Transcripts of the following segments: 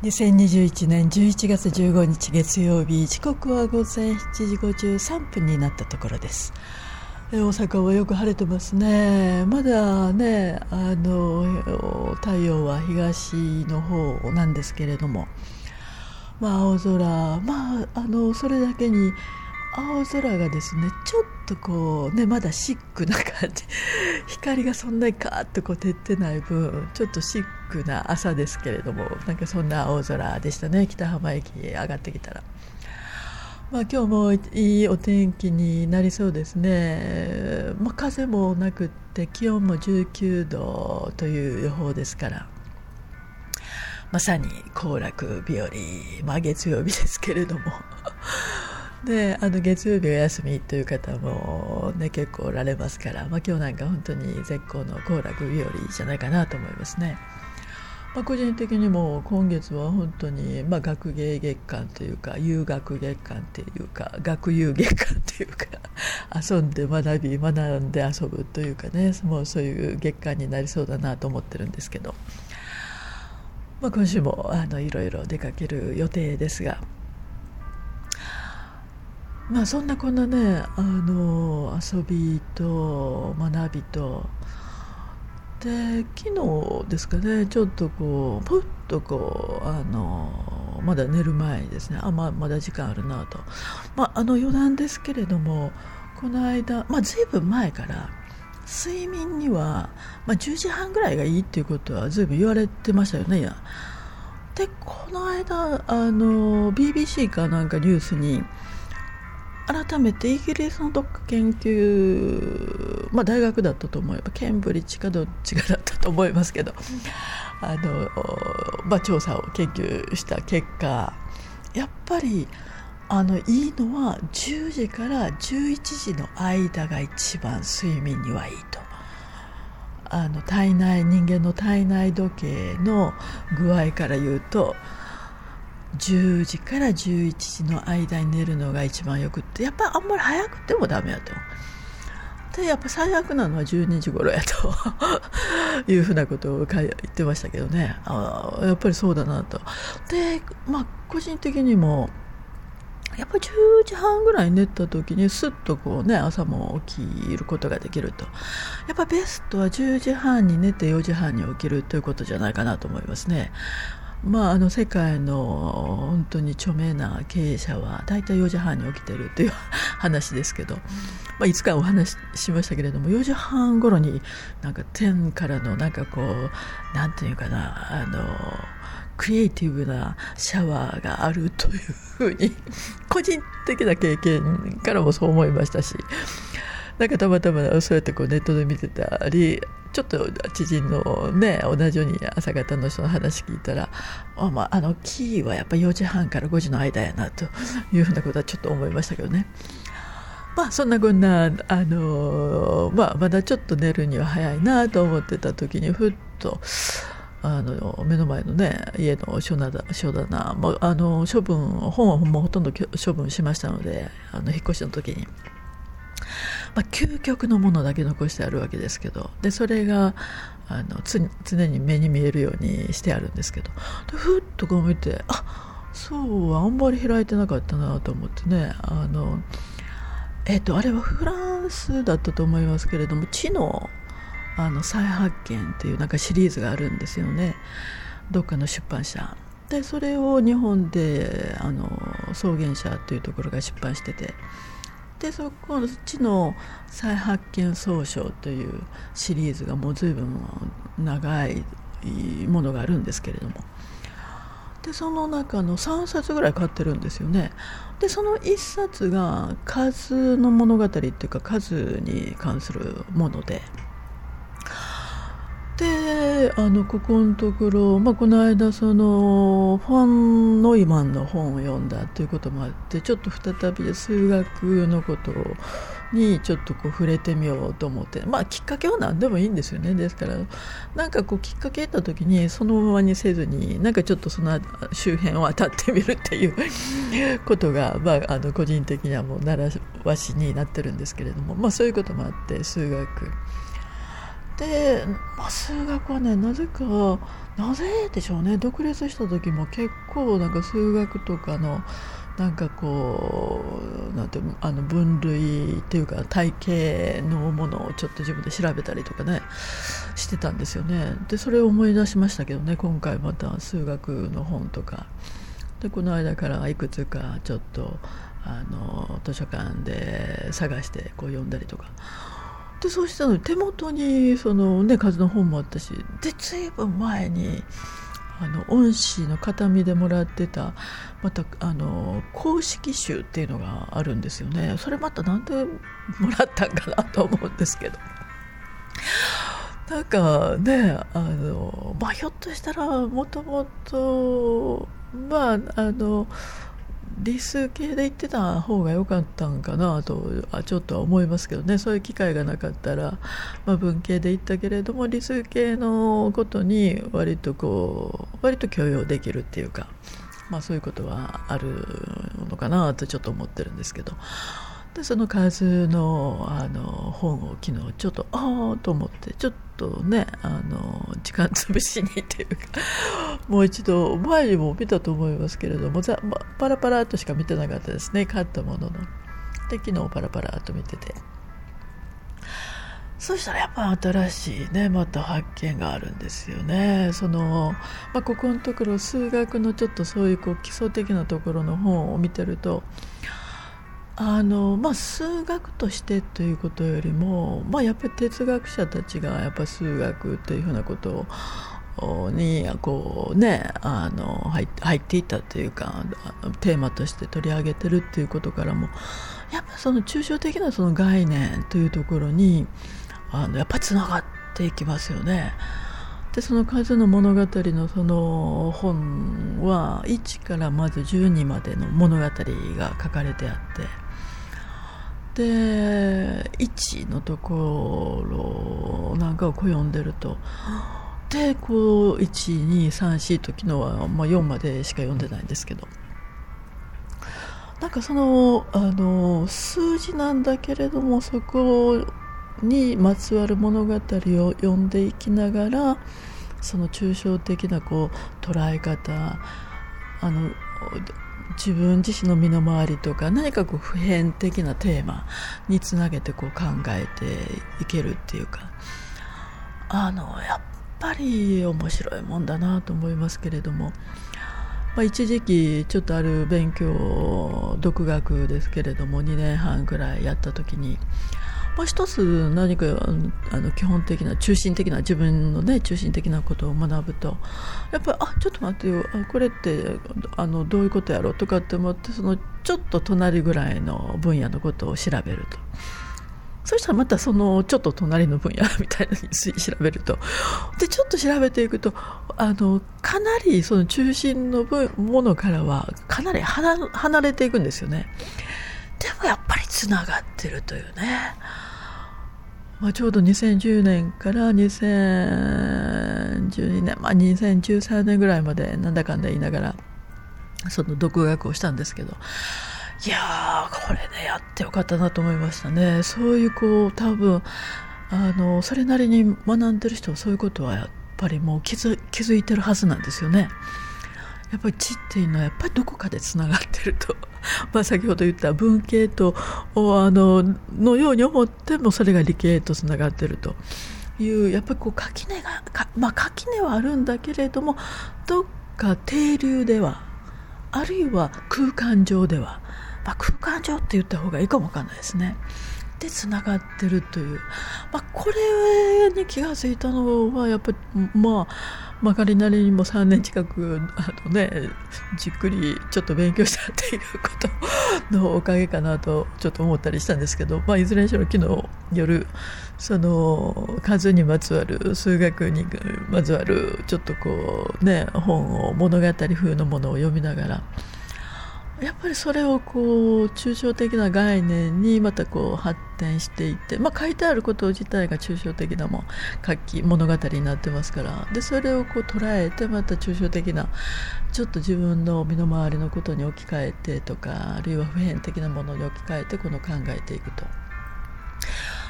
2021年11月15日月曜日、時刻は午前7時53分になったところです。大阪はよく晴れてますね。まだね、太陽は東の方なんですけれども、青空、それだけに青空がですね、ちょっとこうね、まだシックな感じ光がそんなにカーッとこう照ってない分、ちょっとシックな朝ですけれども、なんかそんな青空でしたね。北浜駅へ上がってきたら、今日もいいお天気になりそうですね。風もなくって気温も19度という予報ですから、まさに行楽日和、月曜日ですけれどもで、月曜日お休みという方も、ね、結構おられますから、今日なんか本当に絶好の行楽日和じゃないかなと思いますね。個人的にも今月は本当に、学芸月間というか、遊学月間というか、学遊月間というか遊んで学び、学んで遊ぶというかね、もうそういう月間になりそうだなと思ってるんですけど、今週もいろいろ出かける予定ですが、そんなこんなね、遊びと学びとで、昨日ですかね、ちょっとこうポッとこうまだ寝る前にですね、まだ時間あるなと、余談ですけれども、この間、ずいぶん前から睡眠には、10時半ぐらいがいいっていうことはずいぶん言われてましたよね。で、この間BBC かなんかニュースに改めてイギリスの読研究、大学だったと思えばケンブリッジかどっちかだったと思いますけど、調査を研究した結果、やっぱりいいのは10時から11時の間が一番睡眠にはいいと。人間の体内時計の具合から言うと、10時から11時の間に寝るのが一番よくって、やっぱあんまり早くてもダメやと。で、やっぱ最悪なのは12時頃やというふうなことを言ってましたけどね。やっぱりそうだなと。で、個人的にもやっぱり10時半ぐらい寝た時にスッとこうね、朝も起きることができると。やっぱベストは10時半に寝て4時半に起きるということじゃないかなと思いますね。世界の本当に著名な経営者は大体4時半に起きてるという話ですけど、いつかお話ししましたけれども、4時半頃になんか天からのなんかこう、なんていうかな、クリエイティブなシャワーがあるというふうに個人的な経験からもそう思いましたし、なんかたまたまそうやってこうネットで見てたり、ちょっと知人のね、同じように朝方の人の話聞いたら、キーはやっぱ4時半から5時の間やなというふうなことはちょっと思いましたけどね。そんなこんなまだちょっと寝るには早いなと思ってた時に、ふっと目の前のね、家の書棚、本はもうほとんど処分しましたので、引っ越しの時に究極のものだけ残してあるわけですけど、でそれが常に目に見えるようにしてあるんですけど、でふっとこう見て、そうはあんまり開いてなかったなと思ってね、あれはフランスだったと思いますけれども、知の再発見っていうなんかシリーズがあるんですよね、どっかの出版社で。それを日本で草原社というところが出版してて、でそこの知の再発見総称というシリーズがもう随分長いものがあるんですけれども、でその中の3冊ぐらい買ってるんですよね。でその1冊が数の物語っていうか、数に関するもので、でここのところ、この間そのフォン・ノイマンの本を読んだということもあって、ちょっと再び数学のことにちょっとこう触れてみようと思って、きっかけは何でもいいんですよね。ですからなんかこうきっかけ得た時にそのままにせずに、なんかちょっとその周辺を渡ってみるっていうことが、個人的にはもう習わしになってるんですけれども、そういうこともあって数学で、数学はね、なぜでしょうね、独立した時も結構なんか数学とかのなんかこうなんて分類っていうか体系のものをちょっと自分で調べたりとかねしてたんですよね。でそれを思い出しましたけどね、今回また数学の本とかでこの間からいくつかちょっと図書館で探してこう読んだりとかで、そうしたの手元にそのね数の本もあったし、で随分前に恩師の形見でもらってたまた公式集っていうのがあるんですよね。それまたなんでもらったんかなと思うんですけど、なんかねひょっとしたらもともと理数系で言ってた方が良かったんかなとちょっとは思いますけどね。そういう機会がなかったら、文系で言ったけれども理数系のことに割と許容できるっていうか、そういうことはあるのかなとちょっと思ってるんですけど、でその数の本を昨日ちょっとと思ってちょっとね時間潰しにっていうかもう一度前にも見たと思いますけれどもパラパラっとしか見てなかったですね、買ったものの。で昨日パラパラっと見てて、そしたらやっぱ新しいねまた発見があるんですよね。ここのところ数学のちょっとそういう基礎的なところの本を見てると数学としてということよりも、やっぱり哲学者たちがやっぱ数学というふうなことにこうね入っていったというかテーマとして取り上げてるっていうことからもやっぱその抽象的なその概念というところにやっぱつながっていきますよね。でその数の物語のその本は1からまず12までの物語が書かれてあって、で1のところなんかを読んでるとで1,2,3,4と昨日は4までしか読んでないんですけど、なんかその数字なんだけれどもそこにまつわる物語を読んでいきながらその抽象的な捉え方自分自身の身の回りとか何か普遍的なテーマにつなげて考えていけるっていうかやっぱり面白いもんだなと思いますけれども、一時期ちょっとある勉強独学ですけれども2年半ぐらいやった時に一つ何か基本的な中心的な自分のね中心的なことを学ぶとやっぱりちょっと待ってよこれってどういうことやろうとかって思ってそのちょっと隣ぐらいの分野のことを調べると、そしたらまたそのちょっと隣の分野みたいなに調べるとでちょっと調べていくとかなりその中心のものからはかなり離れていくんですよね。でもやっぱりつながってるというね、ちょうど2010年から2012年、2013年ぐらいまでなんだかんだ言いながらその独学をしたんですけど、いやこれねやってよかったなと思いましたね。そういう多分それなりに学んでる人はそういうことはやっぱりもう気づいてるはずなんですよね。やっぱり知っていうのはやっぱりどこかでつながってると先ほど言った文系とのように思ってもそれが理系とつながってるというやっぱり垣根はあるんだけれどもどっか底流ではあるいは空間上では、空間上って言った方がいいかもわかんないですね。でつながってるという、これに気がついたのはやっぱり曲がりなりにも3年近くじっくりちょっと勉強したっていうことのおかげかなとちょっと思ったりしたんですけど、いずれにしろ昨日夜その数にまつわる数学にまつわるちょっと本を物語風のものを読みながらやっぱりそれを抽象的な概念にまた発展していって、書いてあること自体が抽象的な物語になってますから、でそれを捉えてまた抽象的なちょっと自分の身の回りのことに置き換えてとかあるいは普遍的なものに置き換えて考えていくと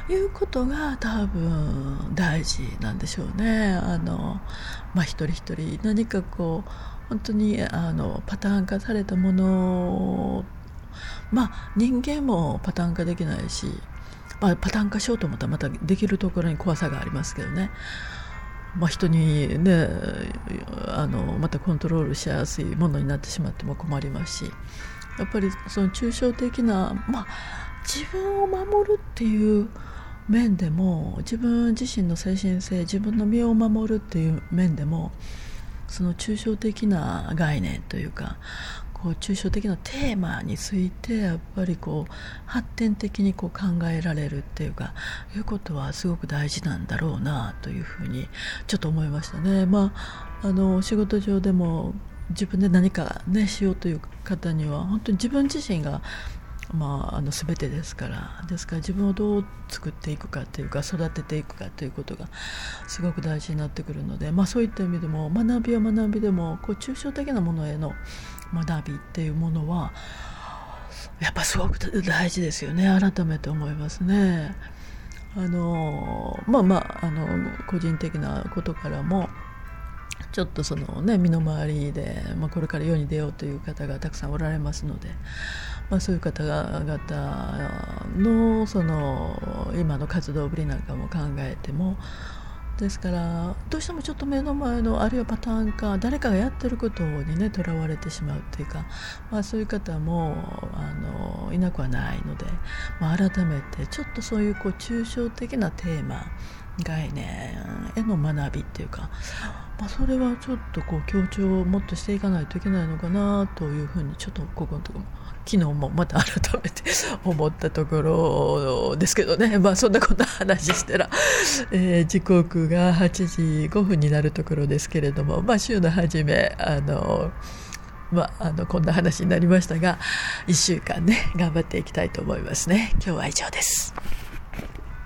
いうことが多分大事なんでしょうね。一人一人何かこう本当にパターン化されたもの、人間もパターン化できないし、パターン化しようと思ったらまたできるところに怖さがありますけどね。人にねまたコントロールしやすいものになってしまっても困りますし、やっぱりその抽象的な、自分を守るっていう面でも、自分自身の精神性、自分の身を守るっていう面でも、その抽象的な概念というか、こう抽象的なテーマについてやっぱりこう発展的にこう考えられるっていうか、いうことはすごく大事なんだろうなというふうにちょっと思いましたね。仕事上でも自分で何かねしようという方には本当に自分自身が全てですから、自分をどう作っていくかというか育てていくかということがすごく大事になってくるので、そういった意味でも学びは学びでもこう抽象的なものへの学びっていうものはやっぱすごく大事ですよね。改めて思いますね。個人的なことからもちょっとそのね身の回りで、これから世に出ようという方がたくさんおられますので、そういう方々のその今の活動ぶりなんかも考えても、ですからどうしてもちょっと目の前のあるいはパターン化、誰かがやってることにねとらわれてしまうっていうか、そういう方もいなくはないので、改めてちょっとそういう抽象的なテーマ、概念への学びっていうか、それはちょっと強調をもっとしていかないといけないのかなというふうにちょっとここのところ昨日もまた改めて思ったところですけどね。そんなこんな話したら、時刻が8時5分になるところですけれども、週の初めこんな話になりましたが、1週間ね頑張っていきたいと思いますね。今日は以上です。